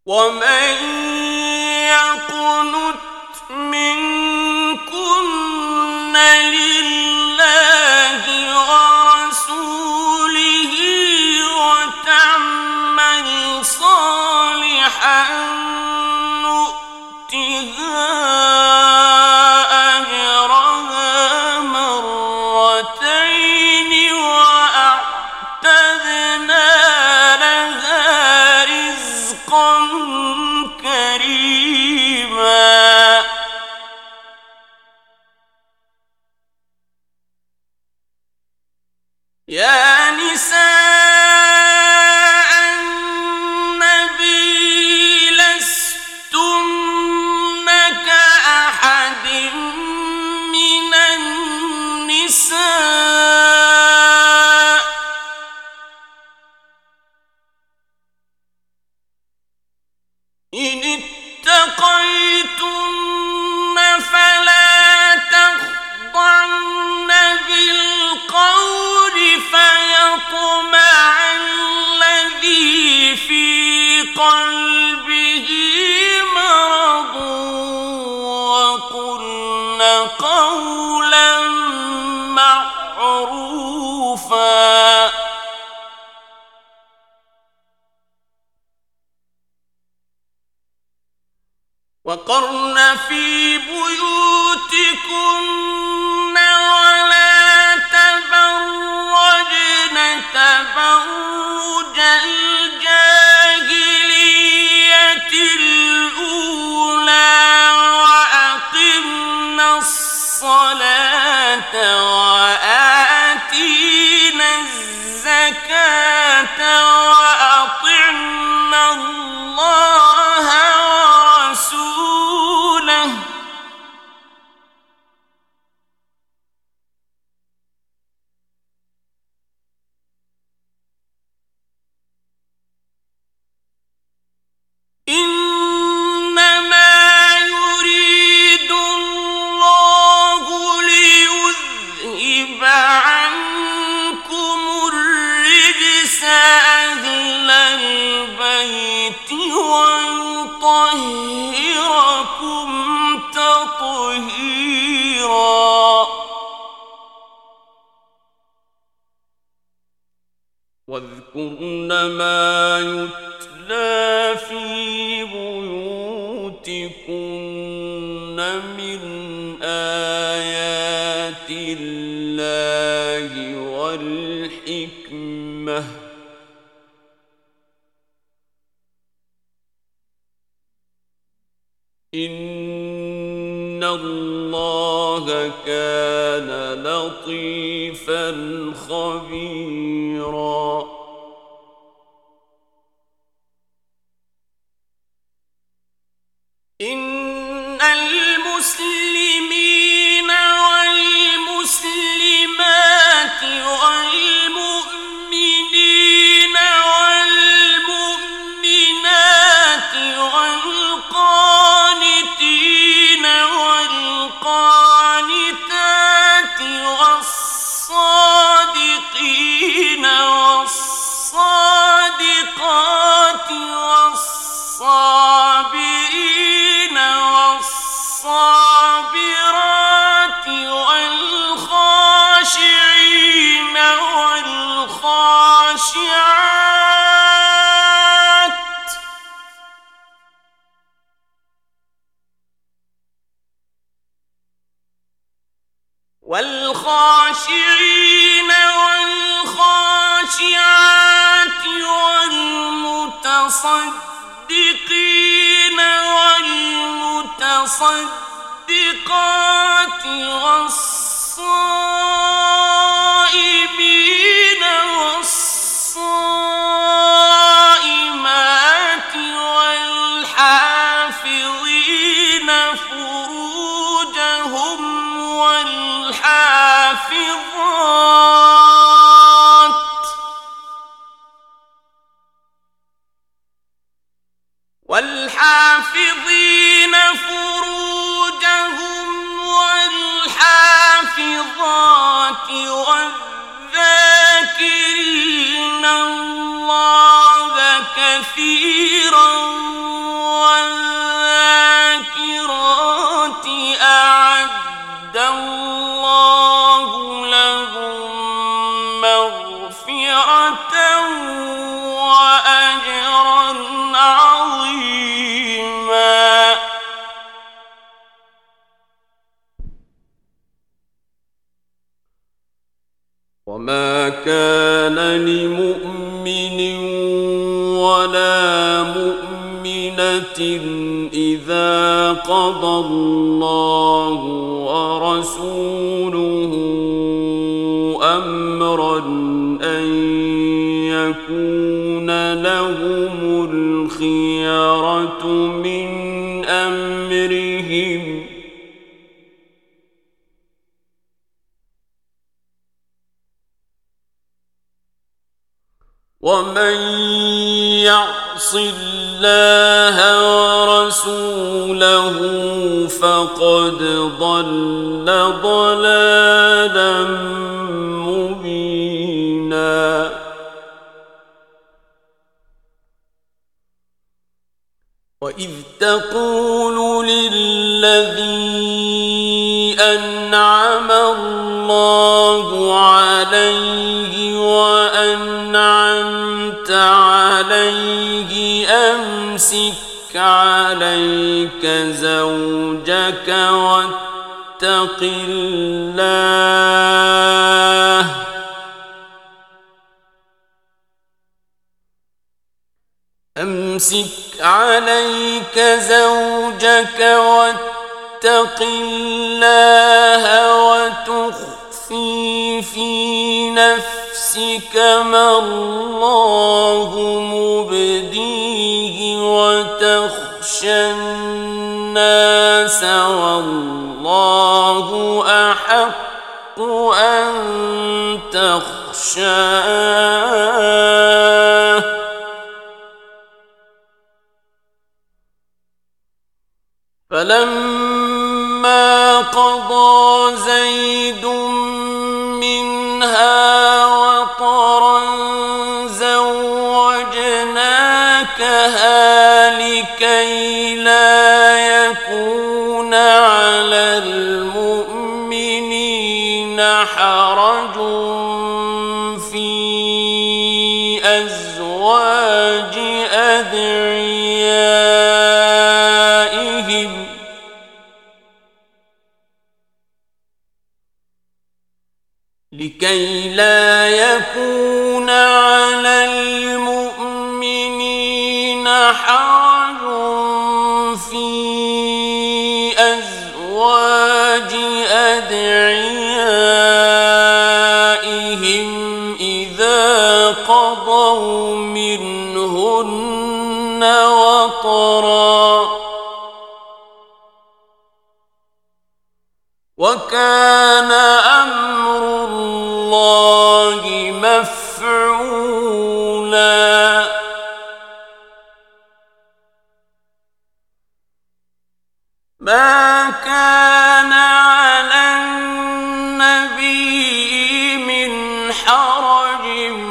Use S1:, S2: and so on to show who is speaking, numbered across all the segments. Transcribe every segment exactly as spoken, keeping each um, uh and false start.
S1: ومن يقنت منكن لله ورسوله وتعمل صالحا نؤتها أجرها مرتين وأعتدنا لها رزقا كريما. يا نساء النبي لستن كأحد من النساء إن اتقيتن فلا تخضعن بالقول فيطمع الذي في قلبه مرض وقلن قولا معروفا. وقرن في بيوتكن ولا تبرجن تبرج الجاهلية الأولى وأقمنا الصلاة وآتينا الزكاة وأطعنا الله ورسوله إنما يريد الله ليذهب عنكم الرجس أهل البيت ويطهركم تطهيرا. واذكرن ما يتلى في بيوتكن من آيات الله والحكمة إن الله كان لطيفا خبيرا. إن المسلمين والمسلمات والمؤمنين والمؤمنات والقانتين والقانتات والصادقين والصادقات والصابرين والصابرات والخاشعين والخاشعات والخاشعين والخاشعات والمتصدقين والمتصدقات والصائمين والصائمات والحافظين فروجهم والحافظات والحافظين فروجهم والحافظات والذاكرين الله كثيرا ولا مؤمنة إذا قضى الله ورسوله أمرا أن يكون لهم الخيرة من أمرهم ومن يعص الله ورسوله فقد ضل ضلالا مبينا وإذ تقول للذي أنعم الله عليه وأنعمت عليه أمسك عليك زوجك واتق الله أمسك عليك زوجك واتق الله وتخفي في نفسك ما الله مبديه وتخشى الناس والله أحق أن تخشاه فلما قضى زيد منها وطرا زوجناكها لكي لا يكون على المؤمنين حرج في أزواج أدعيائهم لكي لا يكون على المؤمنين حرج في أزواج أدعيائهم إذا قضوا منهن وطرا وكان أمر الله مفعولا ما كان على النبي من حرج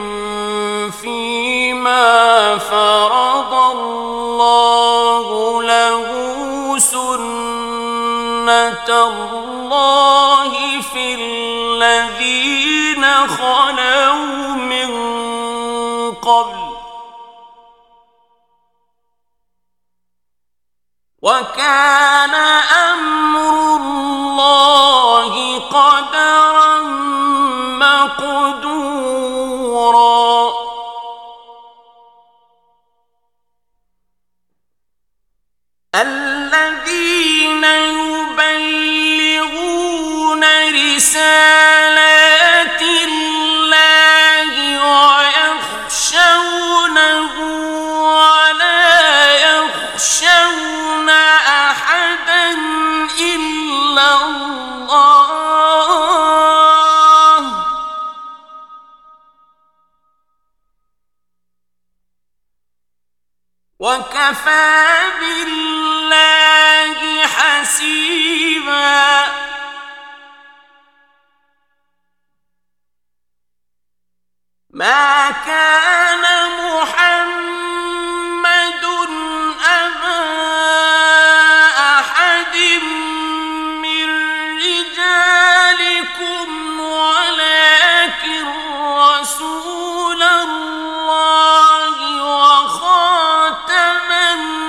S1: فيما فرض الله له سنة الله في الذين خلوا من قبل وكان أمر الله قدرا مقدورا الذين يبلغون رسالات الله ويخشونه ولا يخشون أحدا إلا الله وكفى بالله حسيبا ما كان محمد أبا أحد من رجالكم ولكن رسول الله وخاتم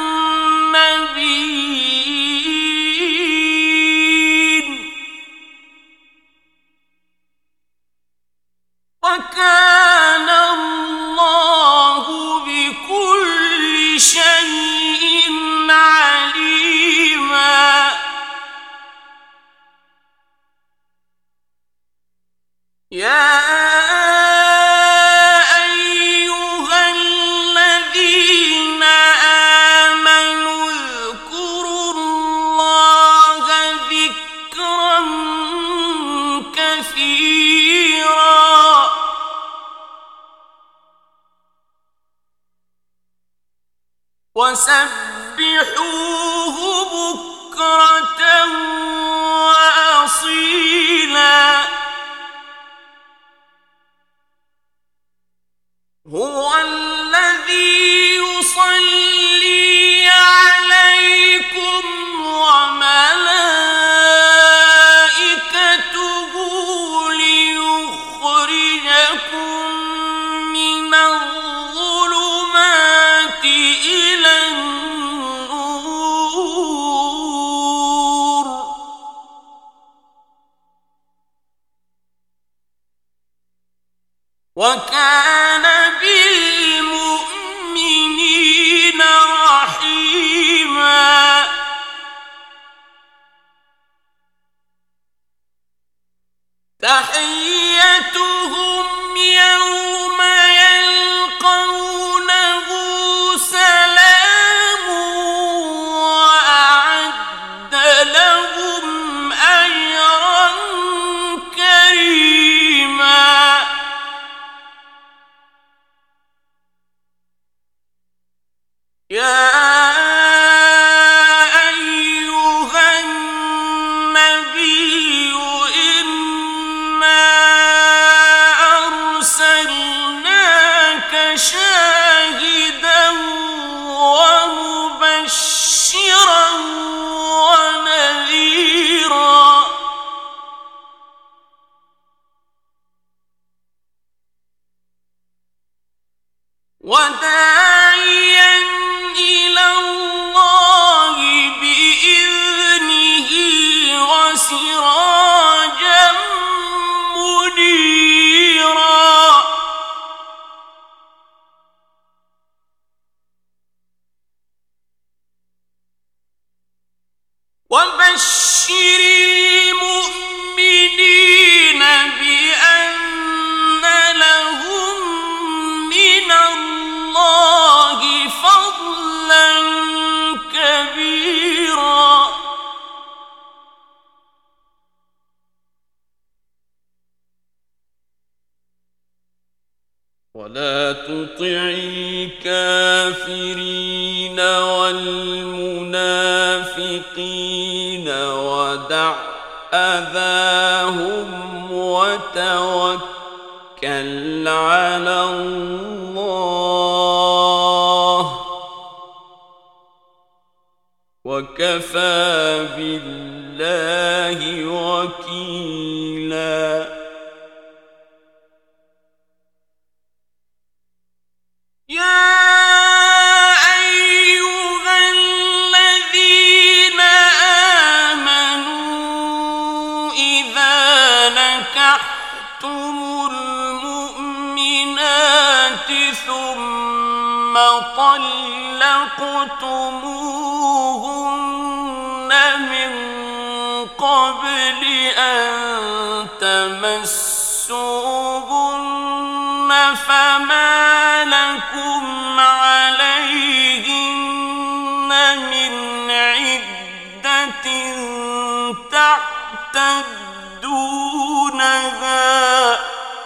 S1: النبيين وكان الله بكل شيء عليما يا أيها الذين آمنوا اذكروا الله ذكرا كثيرا وسبحوه بكرة وأصيلا هو الذي يصلي عليكم وملائكته ليخرجكم من الظلمات إلى النور وكان بالمؤمنين رحيما تحيتهم يوم يلقونه سلام وأعد لهم أجرا كريما يا أيها النبي إنا أرسلناك شاهدا ومبشرا ونذيرا وداعيا إلى الله بإذنه وسراجا منيرا وبشر المؤمنين بأن لهم من الله فضلا كبيرا ولا تطع الكافرين والمنافقين ودع أذاهم وتوكل على الله وكفى بالله وكيلا يا أيها الذين آمنوا إذا نكحتم المؤمنات ثم طلقتموهن من قبل أن تمسوهن فما لكم عليهن من عدة تعتدونها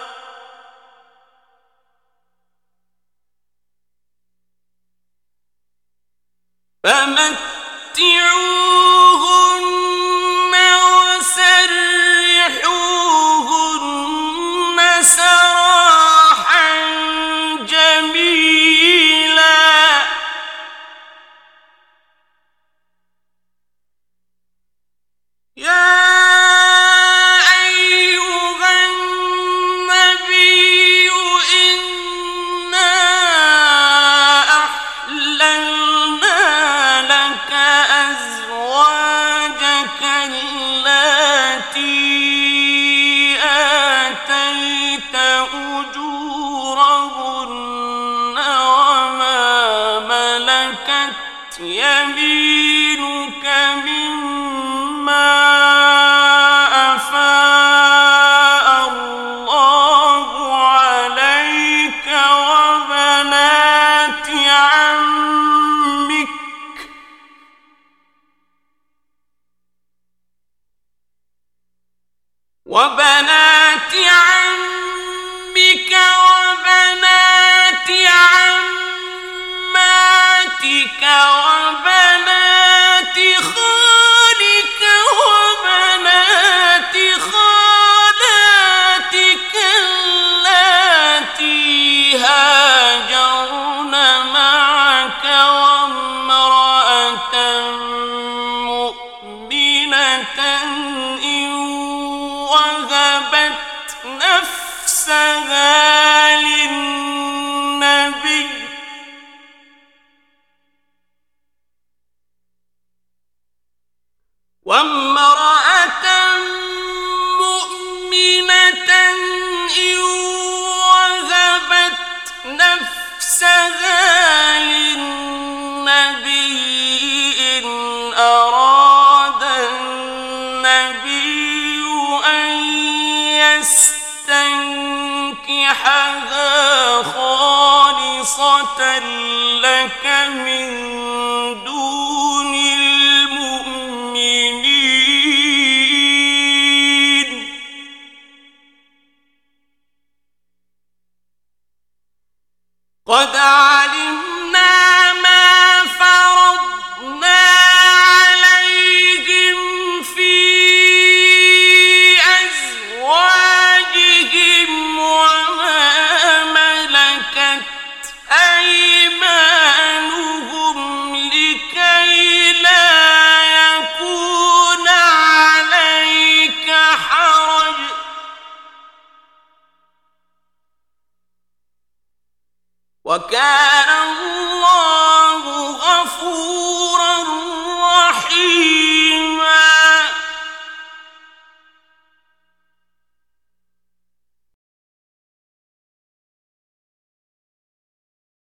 S1: فمتعوهن وسرحوهن سراحا جميلا يا أيها النبي إنا أحللنا لك أزواجك يمينك مما أفاء الله عليك وبنات عمك وبنات عمك وبنات عماتك وبنات خالك وبنات خالاتك اللاتي هاجرن معك وامرأة مؤمنة إن وهبت نفسها للنبي وامرأة مؤمنة إن وهبت نفسها للنبي إن أراد النبي أن يستنكحها خالصة لك من دون المؤمنين قد علمنا ما فرضنا عليهم في أزواجهم وما ملكت أيمانهم لكي لا يكون عليك حرج وكان الله